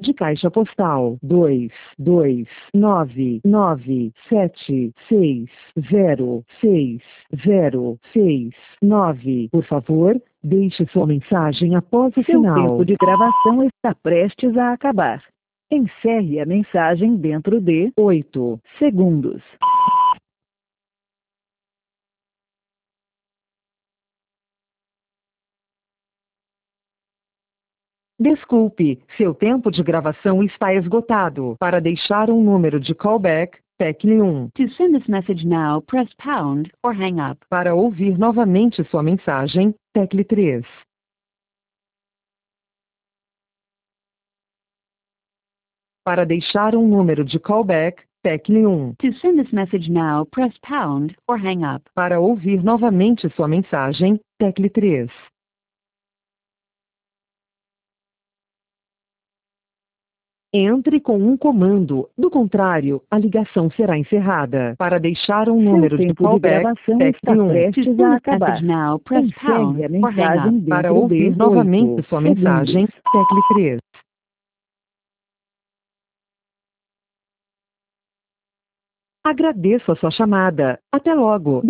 de caixa postal 22996606069. Por favor, deixe sua mensagem após o Seu sinal. tempo de gravação está prestes a acabar. Encerre a mensagem dentro de 8 segundos. Desculpe, seu tempo de gravação está esgotado. Para deixar um número de callback, tecle 1. To send this message now, press pound or hang up. Para ouvir novamente sua mensagem, tecle 3. Para deixar um número de callback, tecle 1. To send this message now, press pound or hang up. Para ouvir novamente sua mensagem, tecle 3. Entre com um comando, do contrário, a ligação será encerrada. Para deixar um número de callback, tecle 1. Prestes a acabar. Now, press pound Encerre a or hang mensagem up. para Dentro ouvir de novamente 8 sua segundos. mensagem, tecle 3. Agradeço a sua chamada. Até logo.